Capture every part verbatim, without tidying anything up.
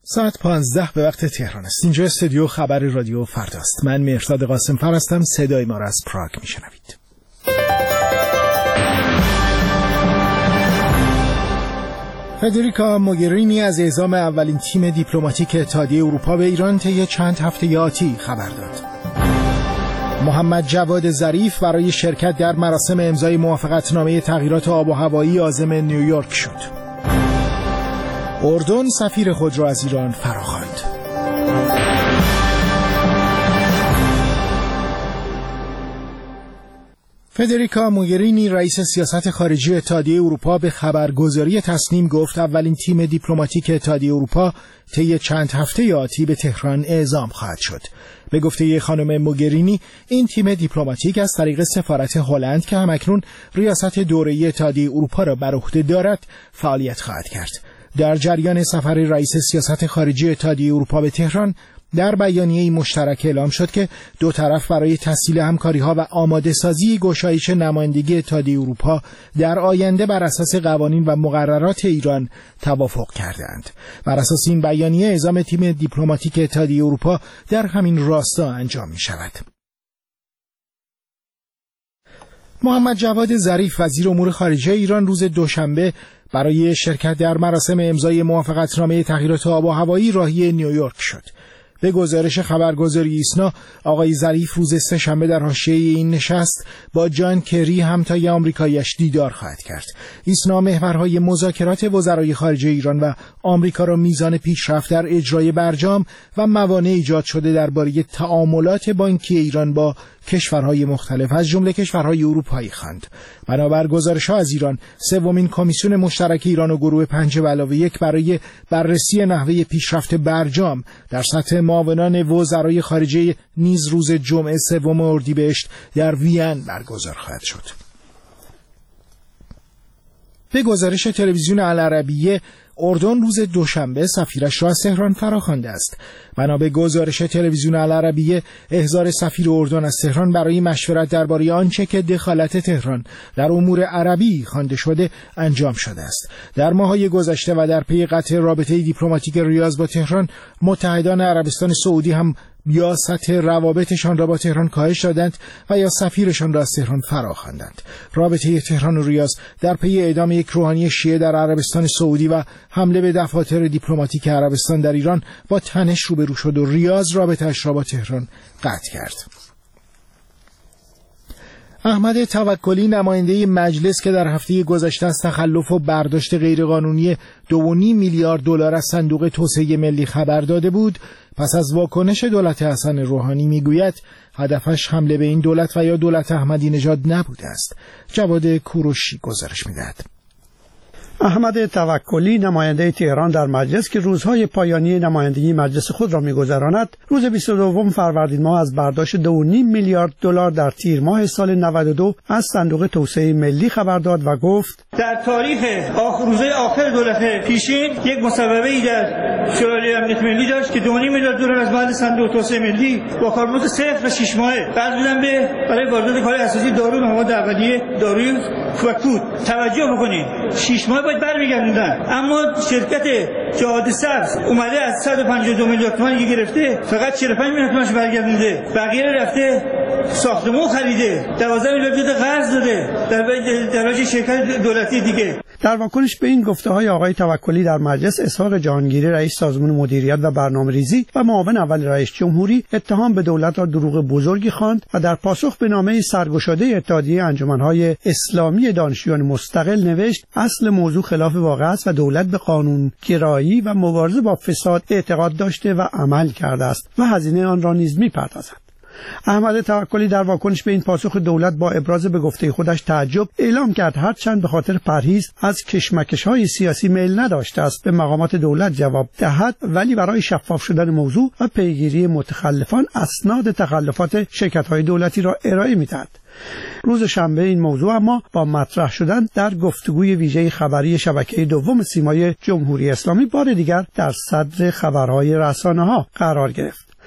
ساعت پانزده به وقت تهران است. اینجا استودیو خبر رادیو فرداست. من مهرداد قاسم فر هستم. صدای ما را از پراگ میشنوید. فدریکا موگرینی از اعزام اولین تیم دیپلماتیک اتحادیه اروپا به ایران طی چند هفته آتی خبر داد. محمد جواد ظریف برای شرکت در مراسم امضای موافقتنامه تغییرات آب و هوایی عازم نیویورک شد. اردن سفیر خود را از ایران فراخواند. فدریکا موگرینی رئیس سیاست خارجی اتحادیه اروپا به خبرگزاری تصنیم گفت اولین تیم دیپلماتیک اتحادیه اروپا طی چند هفته آتی به تهران اعزام خواهد شد. به گفته خانم موگرینی این تیم دیپلماتیک از طریق سفارت هلند که همکنون ریاست دوره‌ای اتحادیه اروپا را بر عهده دارد فعالیت خواهد کرد. در جریان سفر رئیس سیاست خارجی اتحادیه اروپا به تهران در بیانیه‌ای مشترک اعلام شد که دو طرف برای تسهیل همکاری‌ها و آماده سازی گشایش نمایندگی اتحادیه اروپا در آینده بر اساس قوانین و مقررات ایران توافق کردند. بر اساس این بیانیه اعزام تیم دیپلماتیک اتحادیه اروپا در همین راستا انجام می‌شود. محمد جواد ظریف وزیر امور خارجه ایران روز دوشنبه برای شرکت در مراسم امضای موافقتنامه تغییرات آب و هوایی راهی نیویورک شد. به گزارش خبرگزاری ایسنا، آقای ظریف روز سه‌شنبه در حاشیه این نشست با جان کری همتای آمریکایی‌اش دیدار خواهد کرد. ایسنا محورهای مذاکرات وزرای خارجه ایران و آمریکا را میزان پیشرفت در اجرای برجام و موانع ایجاد شده درباره تعاملات بانکی ایران با کشورهای مختلف از جمله کشورهای اروپایی خواند. بنابر گزارش‌ها از ایران، سومین کمیسیون مشترک ایران و گروه پنج به علاوه یک برای بررسی نحوه پیشرفت برجام در سطح معاونان وزرای خارجه نیز روز جمعه سوم اردیبهشت در وین برگزار خواهد شد. به گزارش تلویزیون العربیه، اردن روز دوشنبه سفیرش را از تهران فراخوانده است. بنا به گزارش تلویزیون العربیه، احضار سفیر اردن از تهران برای مشورت درباره آنچه که دخالت تهران در امور عربی خوانده شده انجام شده است. در ماه‌های گذشته و در پی قطع رابطه دیپلماتیک ریاض با تهران، متحدان عربستان سعودی هم یا سطح روابطشان را با تهران کاهش دادند و یا سفیرشان را از تهران فراخواندند. رابطه تهران و ریاض در پی اعدام یک روحانی شیعه در عربستان سعودی و حمله به دفاتر دیپلماتیک عربستان در ایران با تنش روبرو شد و ریاض رابطه‌اش را با تهران قطع کرد. احمد توکلی نماینده مجلس که در هفته گذشته از تخلف و برداشت غیرقانونی دو و نیم میلیارد دلار از صندوق توسعه ملی خبر داده بود، پس از واکنش دولت حسن روحانی میگوید هدفش حمله به این دولت و یا دولت احمدی نژاد نبوده است. جواد کوروشی گزارش می‌دهد. احمد توکلی نماینده تهران در مجلس که روزهای پایانی نمایندگی مجلس خود را می‌گذراند، روز بیست و دو فروردین ماه از برداشت دو و نیم میلیارد دلار در تیر ماه سال نود و دو از صندوق توسعه ملی خبر داد و گفت در تاریخ آخر روزهای آخر دولت پیشین یک مصوبه‌ای در شورای امنیت ملی داشت که دو و نیم میلیارد دلار از بعد صندوق توسعه ملی با کاربرد صفر و شش ماهه قرض دادن به برای واردات کالای اساسی دارو و مواد اولیه داروی کوکود. توجه بکنید، شش ماه باید برمیگردوندن، اما شرکت جهاد سبز اومده از صد و پنجاه و دو میلیارد تومان گرفته، فقط چهل و پنج میلیارد تومانش برگردونده، بقیه رفته ساختمان خریده، دوازده میلیارد قرض داده در درجه شرکت دولتی دیگه. در واکنش به این گفته‌های آقای توکلی در مجلس، اسحاق جهانگیری رئیس سازمان مدیریت و برنامه‌ریزی و معاون اول رئیس جمهوری اتهام به دولت را دروغ بزرگی خواند و در پاسخ به نامه سرگشاده اتحادیه انجمن‌های اسلامی دانشجویان مستقل نوشت اصل موضوع خلاف واقع است و دولت به قانون گرایی و مبارزه با فساد اعتقاد داشته و عمل کرده است و هزینه آن را نیز می‌پردازد. احمد توکلی در واکنش به این پاسخ دولت با ابراز به گفته خودش تعجب اعلام کرد هرچند به خاطر پرهیز از کشمکش‌های سیاسی میل نداشته است به مقامات دولت جواب دهد، ولی برای شفاف شدن موضوع و پیگیری متخلفان اسناد تخلفات شرکت‌های دولتی را ارائه می‌دهد. روز شنبه این موضوع اما با مطرح شدن در گفتگوی ویژه خبری شبکه دوم سیمای جمهوری اسلامی بار دیگر در صدر خبرهای رسانه‌ها قرار گرفت.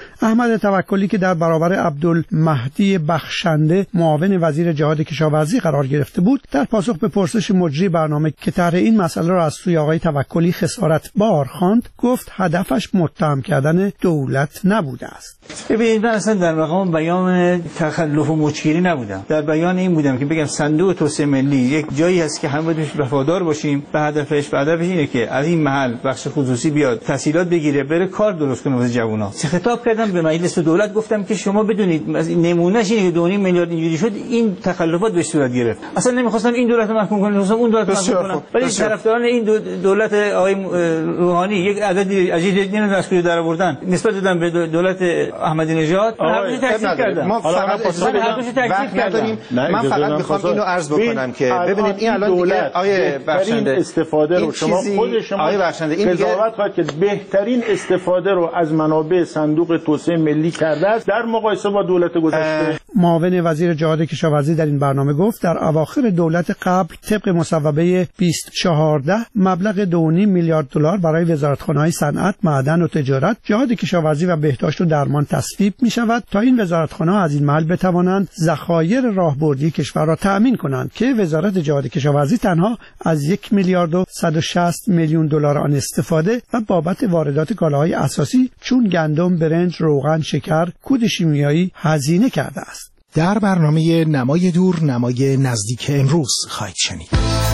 احمد توکلی که در برابر عبدالمهدی بخشنده معاون وزیر جهاد کشاورزی قرار گرفته بود، در پاسخ به پرسش مجری برنامه که طرح این مسئله را از سوی آقای توکلی خسارت بار خواند، گفت هدفش متهم کردن دولت نبوده است. ببینید، من اصلا در مقام بیان تخلف و مچگیری نبودم. در بیان این بودم که بگم صندوق توسعه ملی یک جایی هست که همه باید وفادار باشیم به هدفش. به هدفش اینه که از این محل بخش خصوصی بیاد تسهیلات بگیره، بره کار درست کنه واسه جوونا. خطاب کردم به مجلس دولت، گفتم که شما بدونید از نمونهش اینه که دو و نیم میلیارد اینجوری شد، این تخلفات به صورت گرفت. اصلا نمیخواستم این دولت رو محکوم کنم، اون دولت رو محکوم کنم، ولی طرفداران این دولت آقای روحانی یک عددی عجیب دیدن از کجا در آوردن نسبت دادن به دولت احمدی نژاد. حالا ما فقط وقت نداریم. من فقط میخوام اینو عرض بکنم که ببینید این الان دیگه آیه بخشنده استفاده رو شما خود شما آیه بخشنده این قضاوت کنید که بهترین استفاده رو از منابع صندوق توسعه ملی کرده است در مقایسه با دولت گذشته. معاون وزیر جهاد کشاورزی در این برنامه گفت در اواخر دولت قبل طبق مصوبه بیست چهارده مبلغ دو و نیم میلیارد دلار برای وزارتخانه‌های صنعت، معدن و تجارت، جهاد کشاورزی و بهداشت و درمان تصویب می شود تا این وزارتخانه‌ها از این محل بتوانند ذخایر راهبردی کشور را تأمین کنند که وزارت جهاد کشاورزی تنها از یک میلیارد و صد و شصت میلیون دلار آن استفاده و بابت واردات کالاهای اساسی چون گندم، برنج، روغن، شکر، کود شیمیایی هزینه کرده است. در برنامه نمای دور نمای نزدیک امروز خواهید شنید.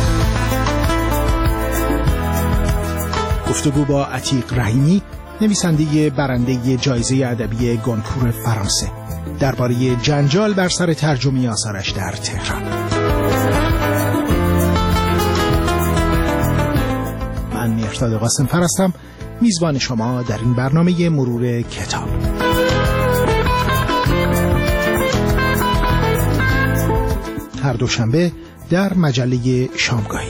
گفتگو با عتیق رحیمی، نویسنده برنده جایزه ادبی گونپور فرانسه، درباره جنجال بر سر ترجمه آثارش در تهران. من مهرداد قاسم‌فر هستم، میزبان شما در این برنامه مرور کتاب. هر دوشنبه در مجله شامگاهی.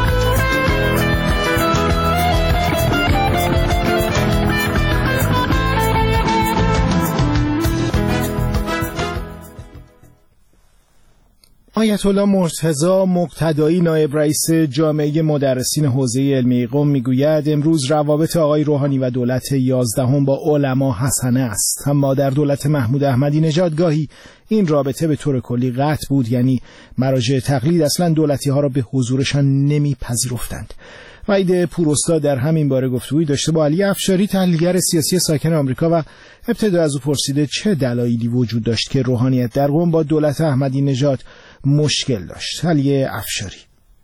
آیت الله مرتضی مقتدایی نایب رئیس جامعه مدرسین حوزه علمی قم میگوید امروز روابط آقای روحانی و دولت یازدهم با علما حسنه است، اما در دولت محمود احمدی نژاد گاهی این رابطه به طور کلی قطع بود، یعنی مراجع تقلید اصلا دولتی ها را به حضورشان نمیپذیرفتند. وحید پوراستاد در همین باره گفتگویی داشته با علی افشاری، تحلیلگر سیاسی ساکن آمریکا، و ابتدا از او پرسیده چه دلایلی وجود داشت که روحانیت در قم با دولت احمدی نژاد مشکل داشت. علی افشاری: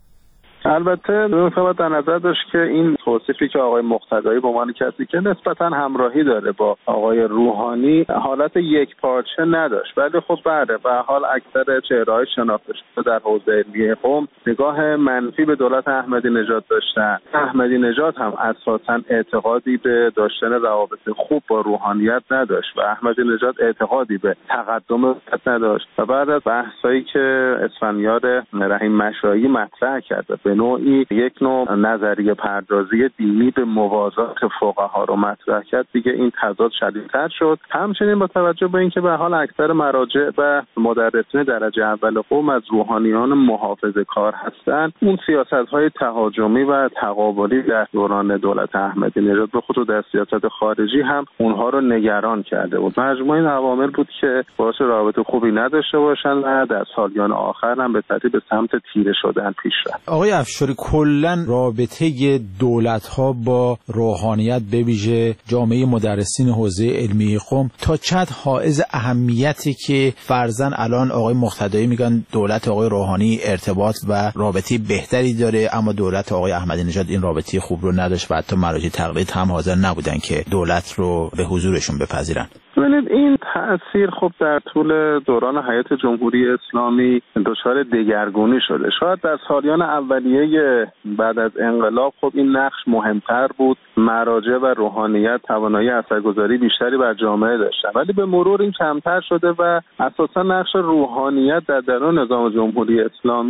البته باید در نظر داشت که این توصیفی که آقای مقتدایی به عنوان کسی که نسبتا همراهی داره با آقای روحانی حالت یک پارچه نداشت، ولی خب بله به حال اکثر چهره‌های شناخته شده در حوزه علمی قم نگاه منفی به دولت احمدی نژاد داشتن. احمدی نژاد هم اساساً اعتقادی به داشتن روابط خوب با روحانیت نداشت و احمدی نژاد اعتقادی به تقدم نداشت و بعد از بحثایی که اسفندیار رحیم مشایی مطرح کرده به نوعی یک نوع نظریه پردازی دینی به موازات فقها رو مطرح کرد، دیگه این تضاد شدیدتر شد. همچنین با توجه به اینکه به حال اکثر مراجع و مدرسین درجه اول قم از روحانیان محافظه‌کار هستند، اون سیاست‌های تهاجمی و تقابلی در دوران دولت احمدی نژاد به خصوص در سیاست خارجی هم اونها رو نگران کرده بود. مجموعه این عوامل بود که باعث رابطه خوبی نداشته باشن و در سالیان آخر هم به تدریج به سمت تیره شدن پیش رفت. آقای افشاری، کلا رابطه دولت‌ها با روحانیت به ویژه جامعه مدرسین حوزه علمی قم تا چند حائز اهمیتی که فرضاً الان آقای مقتدایی میگن دولت آقای روحانی ارتباط و رابطه بهتری داره، اما دولت آقای احمدی نژاد این رابطه خوب رو نداشت و حتی مراجع تقلید هم حاضر نبودن که دولت رو به حضورشون بپذیرن. ببینید این تأثیر خب در طول دوران حیات جمهوری اسلامی دچار دگرگونی شده. شاید در سالیان اولیه بعد از انقلاب خب این نقش مهمتر بود، مراجع و روحانیت توانایی اثرگذاری بیشتری بر جامعه داشتن، ولی به مرور این کمتر شده و اساسا نقش روحانیت در درون نظام جمهوری اسلامی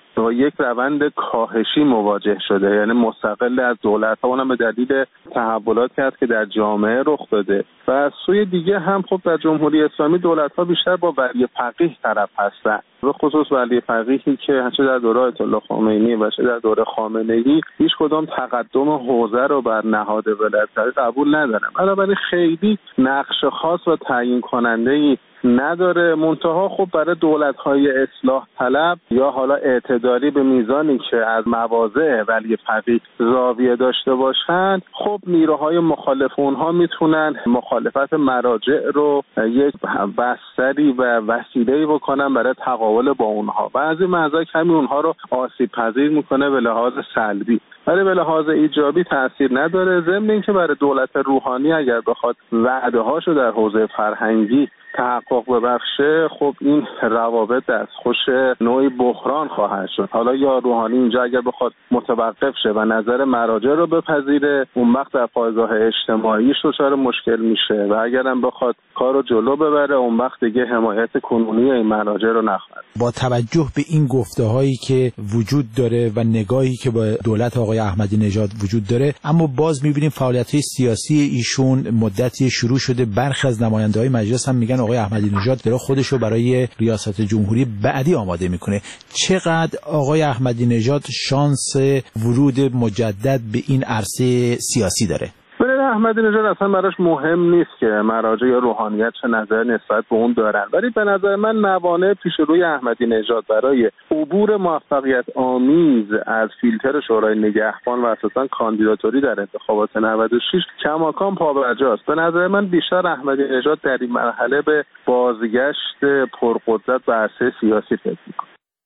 با یک روند کاهشی مواجه شده، یعنی مستقل از دولت‌ها، اونم به دلیل تحولاتی هست که در جامعه رخ داده. و از سوی دیگه هم خب در جمهوری اسلامی دولت‌ها بیشتر با ولی فقیه طرف هستن، به خصوص ولی فقیهی که چه در دوره آیت الله خمینی و چه در دوره خامنه‌ای هیچ کدام تقدم حوزه رو بر نهاد ولایت قبول ندارن. بنابراین خیلی نقش خاص و تعیین کننده‌ای نداره. منتها خب برای دولت‌های اصلاح طلب یا حالا اعتدالی به میزانی که از مواضع ولی فقیه زاویه داشته باشند، خب نیروهای مخالف اونها میتونن مخالفت مراجع رو یک بستری و وسیله‌ای بکنن برای تقابل با اونها. بعضی مواضع کمی اونها رو آسیب پذیر میکنه به لحاظ سلبی، ولی به لحاظ ایجابی تاثیر نداره. ضمن اینکه برای دولت روحانی اگر بخواد وعده‌هاشو در حوزه فرهنگی تحقق ببخشه، خب این روابط دستخوش نوعی بحران خواهد شد. حالا یا روحانی اینجا اگر بخواد متوقف شه و نظر مراجع رو بپذیره، اون وقت در پایگاه اجتماعیش دچار مشکل میشه و اگرم بخواد کارو جلو ببره، اون وقت دیگه حمایت کنونی این مراجع رو نخواهد. با توجه به این گفته‌هایی که وجود داره و نگاهی که با دولت آقای احمدی نژاد وجود داره، اما باز می‌بینیم فعالیت‌های سیاسی ایشون مدتی شروع شده. برخی از نماینده‌های مجلس هم میگن آقای احمدی نژاد داره خودش رو برای ریاست جمهوری بعدی آماده میکنه. چقدر آقای احمدی نژاد شانس ورود مجدد به این عرصه سیاسی داره؟ برای احمدی نژاد اصلا براش مهم نیست که مراجع یا روحانیت چه نظر نسبت به اون دارن، ولی به نظر من موانع پیش روی احمدی نژاد برای عبور موفقیت آمیز از فیلتر شورای نگهبان و اساساً کاندیداتوری در انتخابات نود و شش کماکان پابرجاست. به نظر من بیشتر احمدی نژاد در این مرحله به بازگشت پرقدرت به عرصه سیاسی فکر می‌کنه.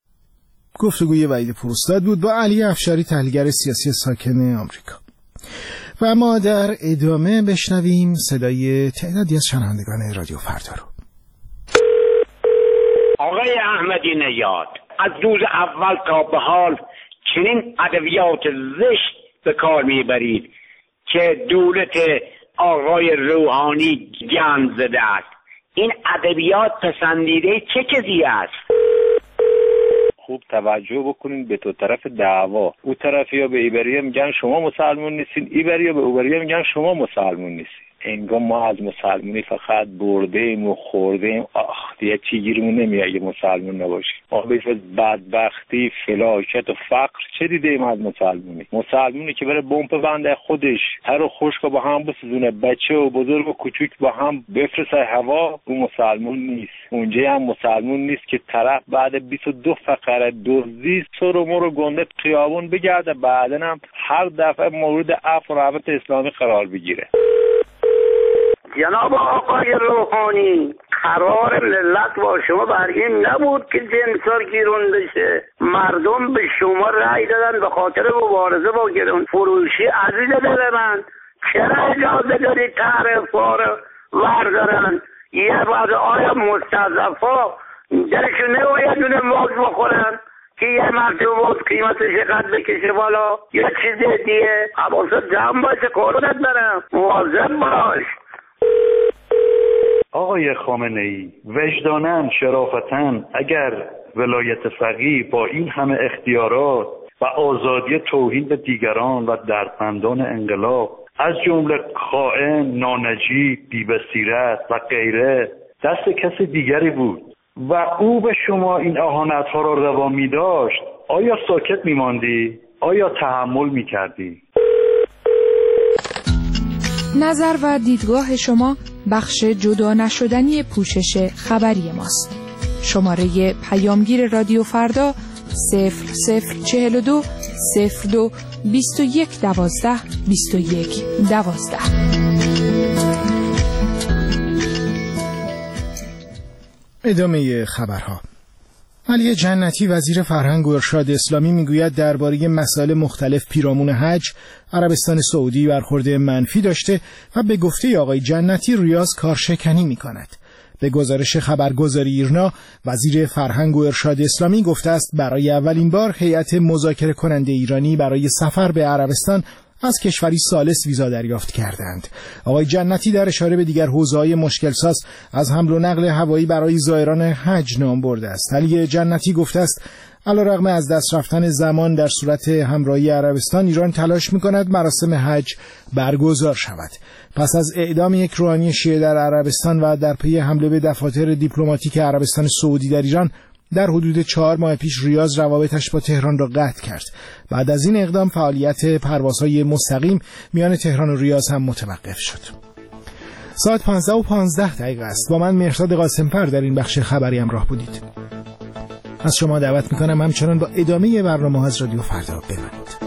گفتگوی وحید پوراستاد بود با علی افشاری، تحلیلگر سیاسی ساکن آمریکا. و ما در ادامه بشنویم صدای تعدادی از شنوندگان رادیو فردا رو. آقای احمدی نژاد، از روز اول تا به حال چنین ادبیات زشت به کار میبرید که دولت آقای روحانی گند زده است. این ادبیات پسندیده چه کسی است؟ خوب توجه بکنین به تو طرف دعوا. او طرفیا به ایبریا میگن شما مسلمون نیستین، ایبریا به اوبریا میگن شما مسلمون نیستین. انگار ما از مسلمونی فقط بردیم و خوردیم. آخ دیگه چی گیرمون نمیاد اگه مسلمون نباشیم. ما بیش از بدبختی، فلاکت و فقر چه دیدیم از مسلمونی؟ مسلمونی که بره بمب بنده خودش هر و خشک با هم بسوزونه، بچه و بزرگ و کوچیک با هم بفرسه هوا، اون مسلمون نیست. اونجا هم مسلمون نیست که طرف بعد بیست و دو فقره دزدی سر و مر و گنده خیابون بگرده، بعدن هم هر دفعه مورد عفو و رحمت اسلامی قرار بگیره. جناب آقای روحانی، قرار ملت با شما برگیم نبود که جنسا گیرون بشه. مردم به شما رأی دادن به خاطر مبارزه با گرون فروشی. عزیز دل من، چرا اجازه داری تعرفا رو وردارن؟ یه بعد آیا مستضعفا دلشون نباید دونه موز بخورن که یه مرتبه موز قیمتش قد بکشه بالا؟ یه چیز دیگه حواست جمع باشه، قربونت برم، مواظب باش. آقای خامنه ای، وجداناً، شرافتاً، اگر ولایت فقیه با این همه اختیارات و آزادی توهین به دیگران و دردمندان انقلاب از جمله خائن، نانجیب، بی‌بصیرت و غیره دست کسی دیگری بود و او به شما این اهانت‌ها را روا می‌داشت، آیا ساکت می‌ماندی؟ آیا تحمل می‌کردی؟ نظر و دیدگاه شما بخش جدا نشدنی پوشش خبری ماست. شماره پیامگیر رادیو فردا صفر صفر چهل و دو صفر دو بیست و یک دوازده بیست و یک دوازده. ادامه خبرها. علی جنتی وزیر فرهنگ و ارشاد اسلامی میگوید درباره مسائل مختلف پیرامون حج عربستان سعودی برخورد منفی داشته و به گفته آقای جنتی ریاض کارشکنی میکند. به گزارش خبرگزاری ایرنا، وزیر فرهنگ و ارشاد اسلامی گفته است برای اولین بار هیئت مذاکره کننده ایرانی برای سفر به عربستان از کشوری ثالث ویزا دریافت کردند. آقای جنتی در اشاره به دیگر حوزه‌های مشکل‌ساز از حمل و نقل هوایی برای زائران حج نام برده است. علی جنتی گفته است علیرغم از دست رفتن زمان در صورت همراهی عربستان، ایران تلاش می‌کند مراسم حج برگزار شود. پس از اعدام یک روحانی شیعه در عربستان و در پی حمله به دفاتر دیپلماتیک عربستان سعودی در ایران، در حدود چهار ماه پیش ریاض روابطش با تهران را قطع کرد. بعد از این اقدام فعالیت پروازهای مستقیم میان تهران و ریاض هم متوقف شد. ساعت پانزده و پانزده دقیقه است. با من مهرداد قاسم‌فر در این بخش خبری همراه بودید. از شما دعوت میکنم همچنان با ادامه برنامه از رادیو فردا بمانید.